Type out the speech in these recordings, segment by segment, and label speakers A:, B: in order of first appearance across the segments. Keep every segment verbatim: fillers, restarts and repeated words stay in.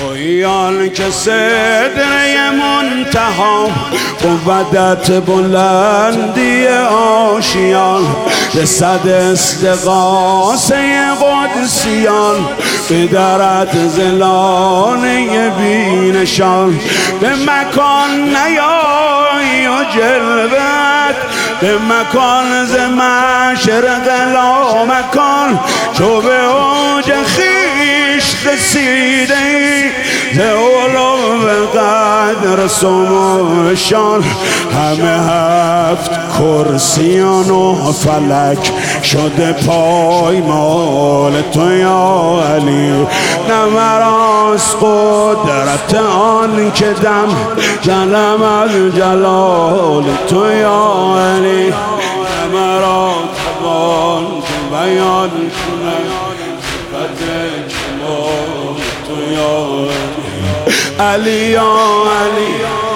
A: تویی که صدر منتها قوت بلندی آشیان رسد استغاثه قدسیان به درت زلانه بینشان به مکان نیایی و جلوت به مکان ز مشرق لا مکان چو به اوج خویش رسیده ای ز علو قدر سمو شان همه هفت کرسیان و فلک شده پایمال تو یا علی نه مراست قدرت آن که دم زنم از جلال تو یا علی نه مرا توان که بیان کنم صفت کمال تو یا علی علی یا علی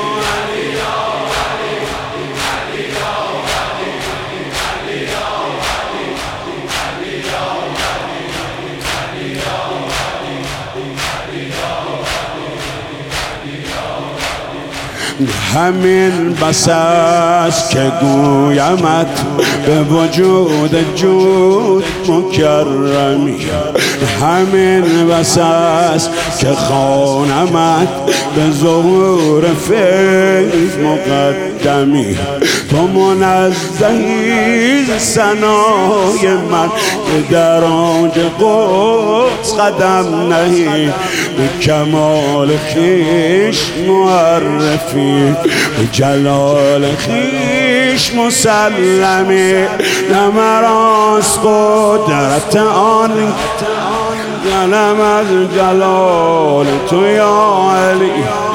A: همین بس است که گویمت به وجود جود مکرمی همین بس است که خوانمت به ظهور فیض مقدمی تو منزهی ز ثنای من که در آنج قدس قدم نهی به کمال خویش معرفی به جلال خویش مسلمی نه مراست قدرت آن جلم از جلال تو یا علی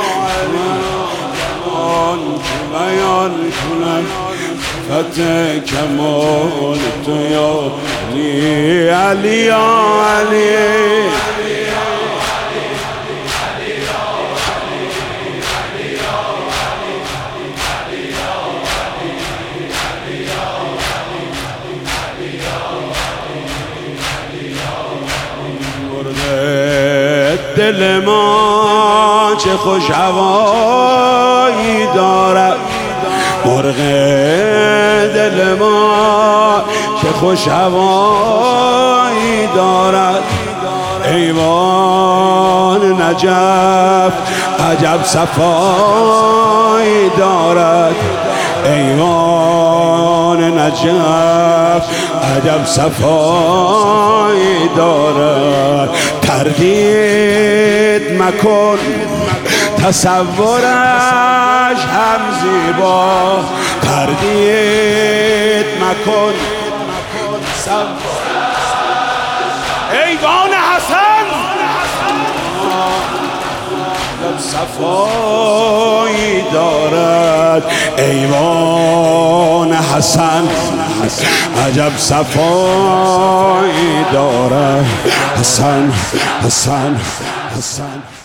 A: آن که بیان کنم صفت کمال تو یا علی علی یا علی دل ما چه خوش هوایی دارد مرغ دل ما چه خوش هوایی دارد ایوان نجف عجب صفایی دارد ایوان نجف عجب صفایی دارد تردید مکن تصورش هم زیبا تردید مکن ایوان حسن صفایی دارد ایوان حسن عجب صفایی دارد حسن حسن حسن